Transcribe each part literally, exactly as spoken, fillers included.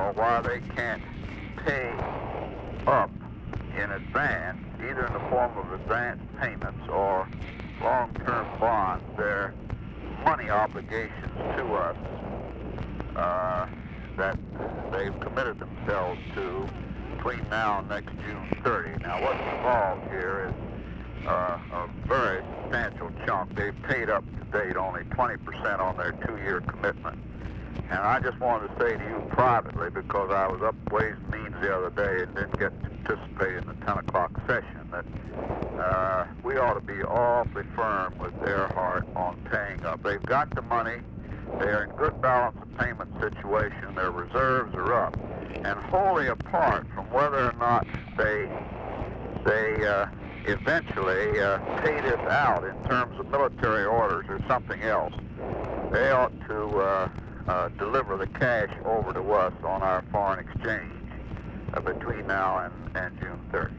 world why they can't pay up in advance, either in the form of advance payments or long-term bonds, their money obligations to us uh, that they've committed themselves to between now and next June thirtieth. Now, what's involved here is uh, a very substantial chunk. They've paid up to date only twenty percent on their two-year commitment. And I just wanted to say to you privately, because I was up Ways and Means the other day and didn't get to participate in the ten o'clock session, that uh, we ought to be awfully firm with Earhart on paying up. They've got the money. They're in good balance of payment situation. Their reserves are up. And wholly apart from whether or not they, they uh, eventually uh, pay this out in terms of military orders or something else, they ought to uh, uh, deliver the cash over to us on our foreign exchange uh, between now and, and June thirtieth.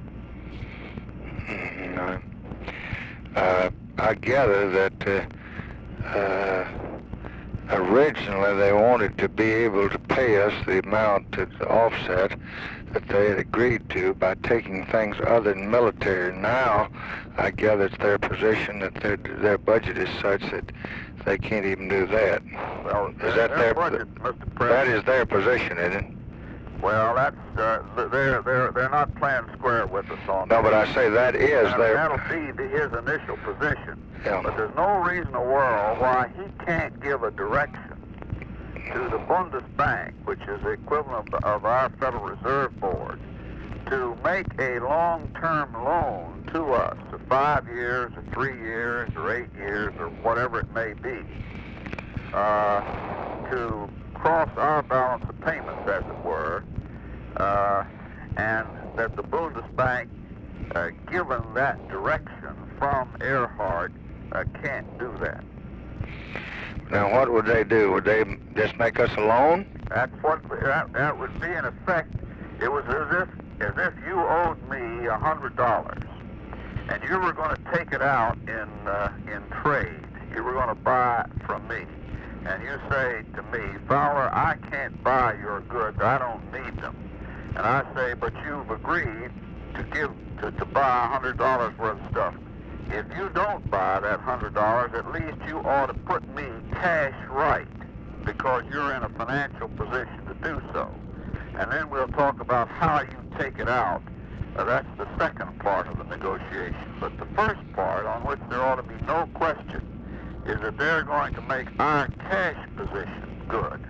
Mm-hmm. uh, I gather that uh, uh, originally they wanted to be able to pay us the amount to offset that they had agreed to by taking things other than military. Now, I gather it's their position that their their budget is such that they can't even do that. Well, is that their, their budget, Mister President? That is their position, isn't it? Well, that's uh, they're they're they're not playing square with us on No, that. but I say that is and their. That'll be the, his initial position. Yeah. But there's no reason in the world why he can't give a direction to the Bundesbank, which is the equivalent of, of our Federal Reserve Board, to make a long-term loan to us of five years or three years or eight years or whatever it may be, uh, to cross our balance of payments, as it were, uh, and that the Bundesbank, uh, given that direction from Earhart, uh, can't do that. Now, what would they do? Would they just make us a loan? That's what that, that would be in effect. It was as if as if you owed me a hundred dollars, and you were going to take it out in uh, in trade. You were going to buy it from me, and you say to me, Fowler, I can't buy your goods. I don't need them. And I say, but you've agreed to give to, to buy a hundred dollars worth of stuff. If you don't buy that hundred dollars, at least you ought to put me cash right, because you're in a financial position to do so. And then we'll talk about how you take it out. Uh, that's the second part of the negotiation. But the first part, on which there ought to be no question, is that they're going to make our cash position good.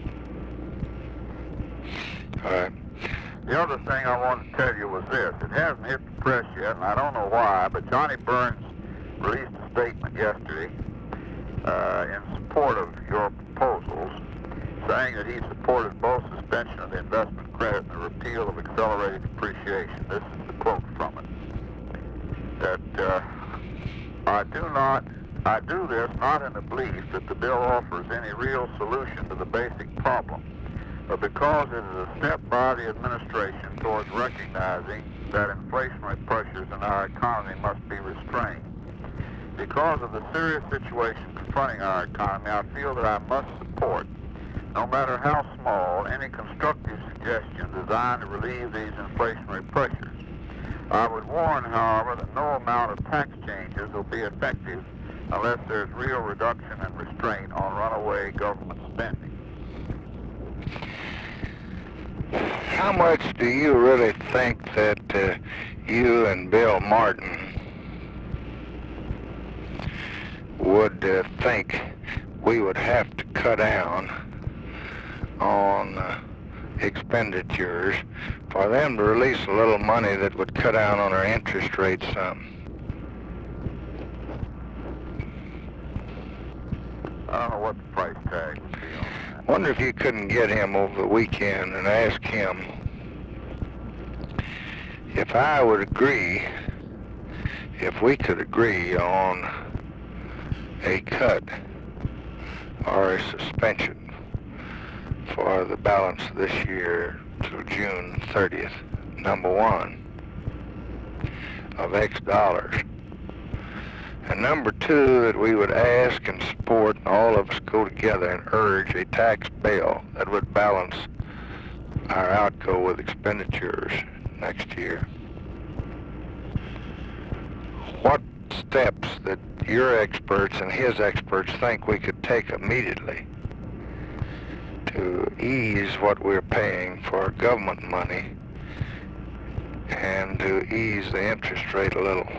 All right. The other thing I wanted to tell you was this. It hasn't hit the press yet, and I don't know why, but Johnny Burns released a statement yesterday uh, in support of your proposals, saying that he supported both suspension of the investment credit and the repeal of accelerated depreciation. This is the quote from it. That uh, I do not, I do this not in the belief that the bill offers any real solution to the basic problem, but because it is a step by the administration towards recognizing that inflationary pressures in our economy must be restrained. Because of the serious situation confronting our economy, I feel that I must support, no matter how small, any constructive suggestion designed to relieve these inflationary pressures. I would warn, however, that no amount of tax changes will be effective unless there's real reduction and restraint on runaway government spending. How much do you really think that uh, you and Bill Martin would uh, think we would have to cut down on uh, expenditures for them to release a little money that would cut down on our interest rates some? I don't know what the price tag would be on that. Wonder if you couldn't get him over the weekend and ask him if I would agree, if we could agree on a cut or a suspension for the balance of this year to June thirtieth, number one, of X dollars. And number two, that we would ask and support, and all of us go together and urge a tax bill that would balance our outgo with expenditures next year. What steps that your experts and his experts think we could take immediately to ease what we're paying for government money and to ease the interest rate a little?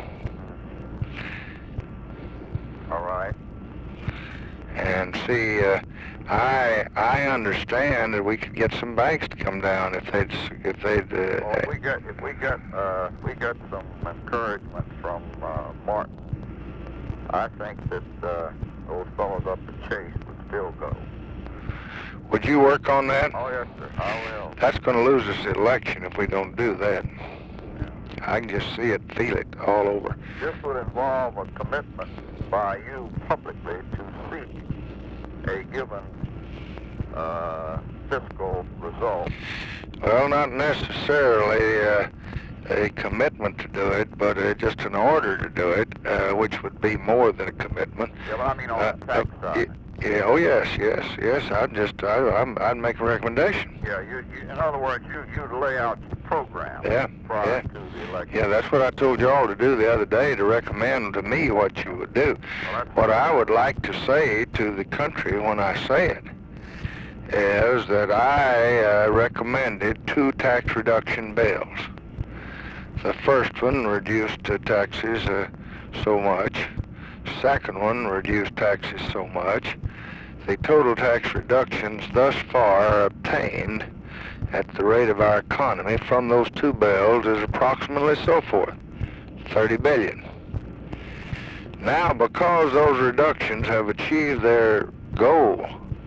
All right. And see, uh, I I understand that we could get some banks to come down if they'd if they'd. Uh, well, we got if we got uh, we got some encouragement from uh, Martin. I think that uh, those fellows up at Chase would still go. Would you work on that? Oh yes, sir. I will. That's going to lose us the election if we don't do that. Yeah. I can just see it, feel it all over. This would involve a commitment by you publicly to seek a given uh, fiscal result. Well, not necessarily uh, a commitment to do it, but uh, just an order to do it, uh, which would be more than a commitment. Yeah, but I mean on Uh, the tax uh, side. Yeah, oh yes, yes, yes. I'd just, I, I'm, I'd make a recommendation. Yeah, you, you, in other words, you, you'd lay out your program Yeah, prior yeah. to the election. Yeah, that's what I told you all to do the other day, to recommend to me what you would do. Well, that's What I would like to say to the country when I say it is that I uh, recommended two tax reduction bills. The first one reduced uh, taxes uh, so much. Second one reduced taxes so much. The total tax reductions thus far obtained at the rate of our economy from those two bills is approximately so forth, thirty billion. Now, because those reductions have achieved their goal,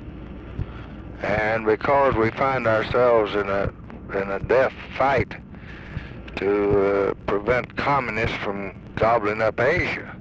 and because we find ourselves in a in a death fight to uh, prevent communists from gobbling up Asia,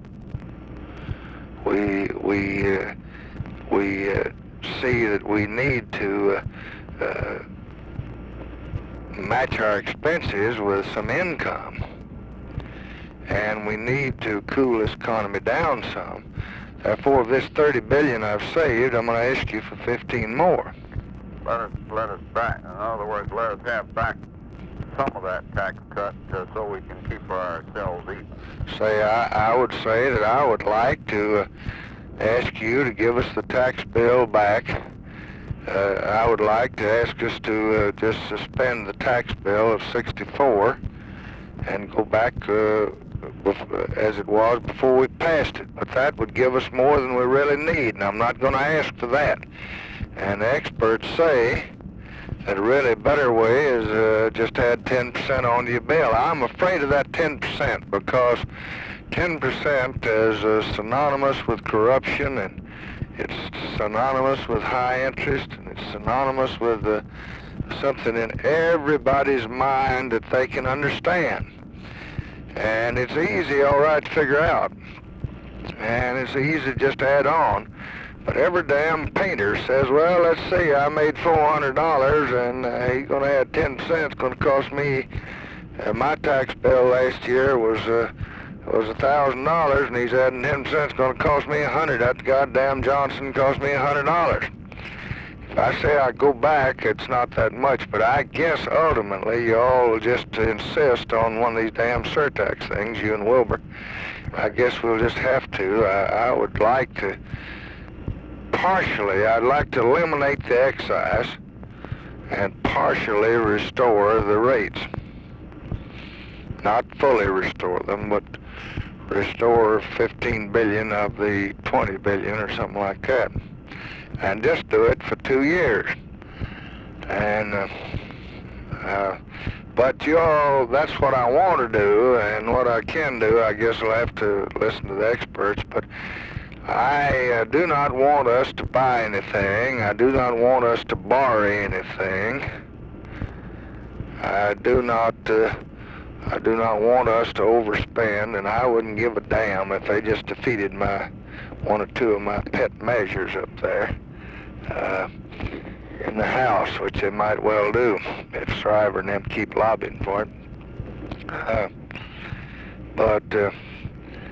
we we uh, we uh, see that we need to uh, uh, match our expenses with some income, and we need to cool this economy down some. Therefore, of this thirty billion I've saved, I'm going to ask you for fifteen more. Let us, let us back, in other words, let us have back some of that tax cut uh, so we can keep ourselves even. Say, I, I would say that I would like to uh, ask you to give us the tax bill back. Uh, I would like to ask us to uh, just suspend the tax bill of sixty-four and go back uh, bef- as it was before we passed it. But that would give us more than we really need, and I'm not going to ask for that. And the experts say that a really better way is uh, just add ten percent onto your bill. I'm afraid of that ten percent because ten percent is uh, synonymous with corruption, and it's synonymous with high interest, and it's synonymous with uh, something in everybody's mind that they can understand. And it's easy, all right, to figure out. And it's easy to just add on. But every damn painter says, well, let's see, I made four hundred dollars, and uh, he's going to add ten percent. It's going to cost me, uh, my tax bill last year was uh, was one thousand dollars, and he's adding ten percent. It's going to cost me one hundred dollars. That goddamn Johnson cost me one hundred dollars. If I say I go back, it's not that much, but I guess ultimately you all will just insist on one of these damn surtax things, you and Wilbur. I guess we'll just have to. I, I would like to, partially, I'd like to eliminate the excise and partially restore the rates. Not fully restore them, but restore fifteen billion of the twenty billion or something like that. And just do it for two years. And, uh, uh, but you all, that's what I want to do, and what I can do, I guess I'll have to listen to the experts, but I uh, do not want us to buy anything. I do not want us to borrow anything. I do not, uh, I do not want us to overspend, and I wouldn't give a damn if they just defeated my, one or two of my pet measures up there uh, in the House, which they might well do if Shriver and them keep lobbying for it. Uh, but uh,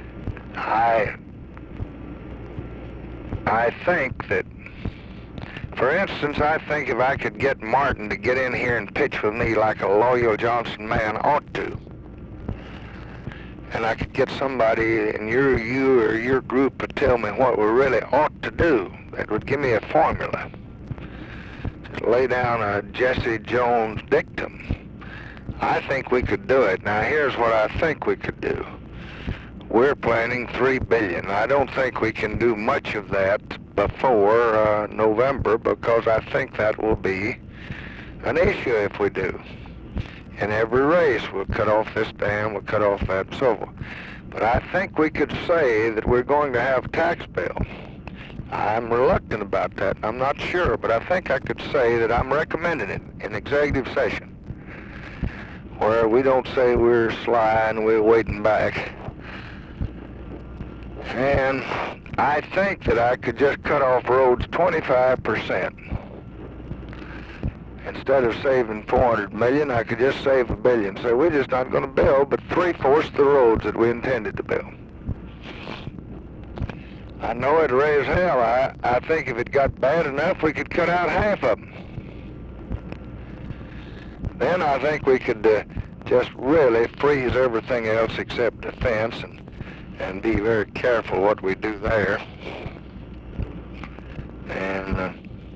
I, I think that For instance, I think if I could get Martin to get in here and pitch with me like a loyal Johnson man ought to, and I could get somebody in your you or your group to tell me what we really ought to do, that would give me a formula. Just lay down a Jesse Jones dictum. I think we could do it. Now, here's what I think we could do. We're planning three billion dollars. I don't think we can do much of that before uh, November, because I think that will be an issue if we do. In every race, we'll cut off this dam, we'll cut off that, and so forth. But I think we could say that we're going to have a tax bill. I'm reluctant about that. I'm not sure, but I think I could say that I'm recommending it in executive session, where we don't say we're sly and we're waiting back. And I think that I could just cut off roads twenty-five percent. Instead of saving four hundred million, I could just save a billion. So we're just not going to build but three-fourths of the roads that we intended to build. I know it'd raise hell. I, I think if it got bad enough, we could cut out half of them. Then I think we could uh, just really freeze everything else except defense, and and be very careful what we do there. And uh,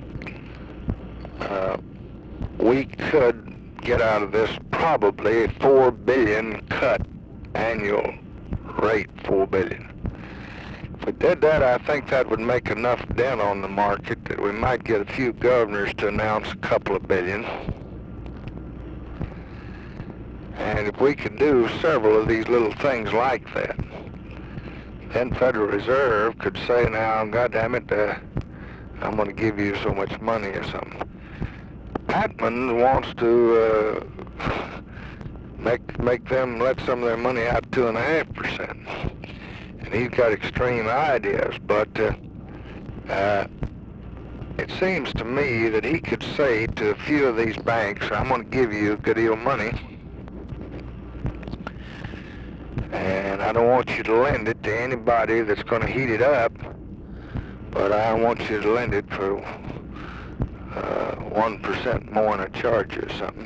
uh, we could get out of this probably a four billion cut annual rate, four billion. If we did that, I think that would make enough dent on the market that we might get a few governors to announce a couple of billion. And if we could do several of these little things like that, then Federal Reserve could say, now, goddammit, uh, I'm going to give you so much money or something. Patman wants to uh, make make them let some of their money out two and a half percent, and he's got extreme ideas. But uh, uh, it seems to me that he could say to a few of these banks, I'm going to give you a good deal of money, and I don't want you to lend it to anybody that's going to heat it up, but I want you to lend it for uh, one percent more than a charge or something,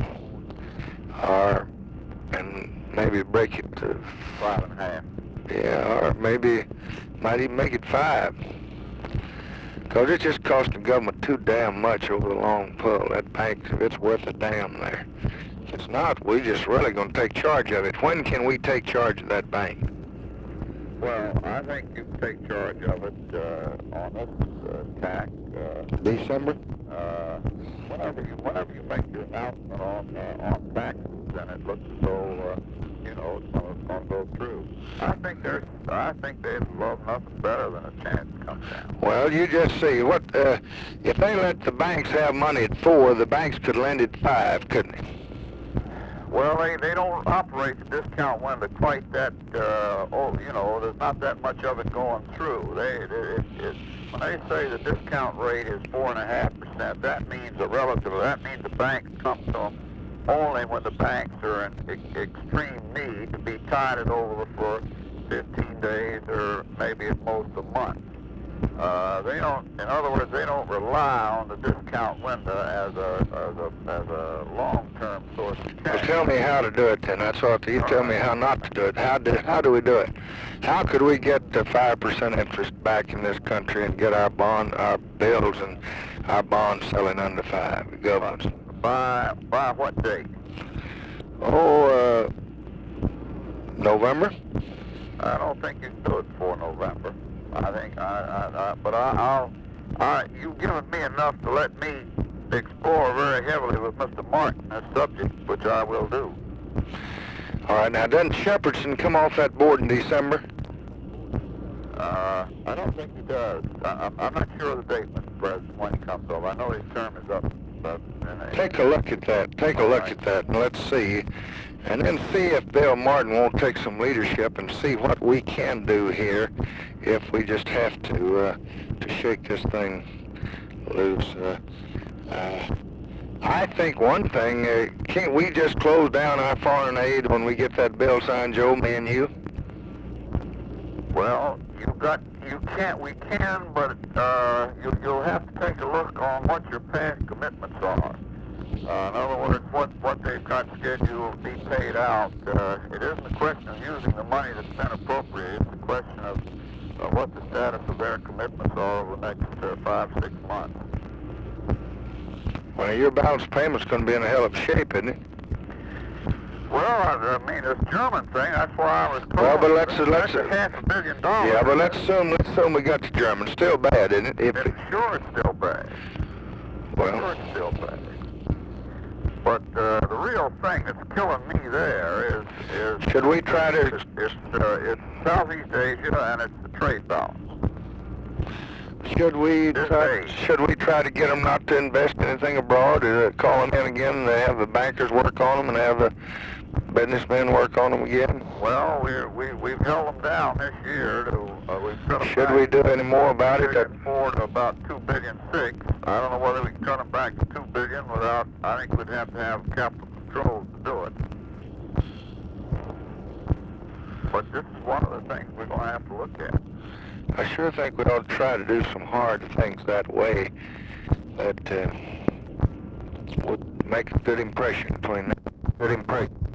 or and maybe break it to Five and a half. yeah, or maybe might even make it five, because it just costs the government too damn much over the long pull. That bank, if it's worth a damn there. If it's not, we're just really going to take charge of it. When can we take charge of that bank? Well, I think you can take charge of it uh, on this uh, tax. Uh, December? uh, whenever you whenever you make your announcement on uh, on taxes, then it looks as though uh, you know it's going to go through. I think there's I think they'd love nothing better than a chance to come down. Well, you just see what uh, if they let the banks have money at four, the banks could lend at five, couldn't they? Well, they, they don't operate the discount window quite that, uh, oh, you know, there's not that much of it going through. They, they it, it, when they say the discount rate is four and a half percent, that means a relative, that means the banks come to them only when the banks are in e- extreme need to be tided over for fifteen days or maybe at most a month. Uh, they don't, in other words, they don't rely on the discount window as a, as a, as a long-term source of Well, cash. tell me how to do it then. That's what you tell me how not to do it. How do, how do we do it? How could we get the five percent interest back in this country and get our bond, our bills and our bonds selling under five, the government's? By, by what date? Oh, uh, November? I don't think you can do it before November. I think, I, I, I but I, I'll, I, you've given me enough to let me explore very heavily with Mister Martin this subject, which I will do. All right, now doesn't Shepherdson come off that board in December? Uh, I don't think he does. I, I'm, I'm not sure of the date, Mister President, when he comes off. I know his term is up. But in a, Take a look at that. Take a All look right. at that, and let's see. And then see if Bill Martin won't take some leadership and see what we can do here if we just have to uh, to shake this thing loose. Uh, uh, I think one thing, uh, can't we just close down our foreign aid when we get that bill signed, Joe, me and you? well, you got, you can't, we can, but uh, you, you'll have to take a look on what your past commitments are. Uh, in other words, what, what they've got scheduled to be paid out. Uh, it isn't a question of using the money that's been appropriated. It's a question of uh, what the status of their commitments are over the next uh, five, six months. Well, your balance payment's going to be in a hell of a shape, isn't it? Well, I, I mean, this German thing, that's why I was told. Well, but let's, that's let's, a half a billion dollars. Yeah, but let's assume, let's assume we got the German. Still bad, isn't it? If it's it, sure it's still bad. Well, sure it's still bad. But uh, the real thing that's killing me there is, is should we try to... It's, it's, uh, it's Southeast Asia and it's the trade balance. Should we This try? age. Should we try to get them not to invest anything abroad? Or call them in again and have the bankers work on them and have the businessmen work on them again? Well, we're, we we've held them down this year. To uh, we've cut them Should back we do any more about it? billion four to about two billion six. I don't know whether we can cut them back to two billion without. I think we'd have to have capital controls to do it. But this is one of the things we're going to have to look at. I sure think we ought to try to do some hard things that way that uh, would make a good impression between good impression.